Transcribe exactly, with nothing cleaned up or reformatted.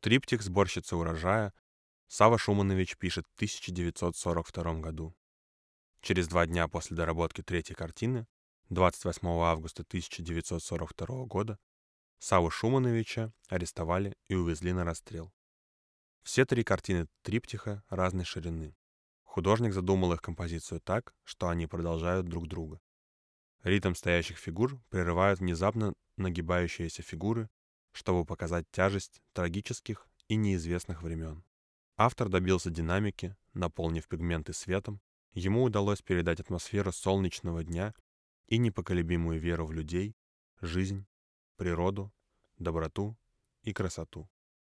Триптих «Сборщица урожая» Савва Шуманович пишет в тысяча девятьсот сорок втором году. Через два дня после доработки третьей картины, двадцать восьмого августа тысяча девятьсот сорок второго года, Савву Шумановича арестовали и увезли на расстрел. Все три картины триптиха разной ширины. Художник задумал их композицию так, что они продолжают друг друга. Ритм стоящих фигур прерывают внезапно нагибающиеся фигуры, чтобы показать тяжесть трагических и неизвестных времен. Автор добился динамики, наполнив пигменты светом. Ему удалось передать атмосферу солнечного дня и непоколебимую веру в людей, жизнь, природу, доброту и красоту.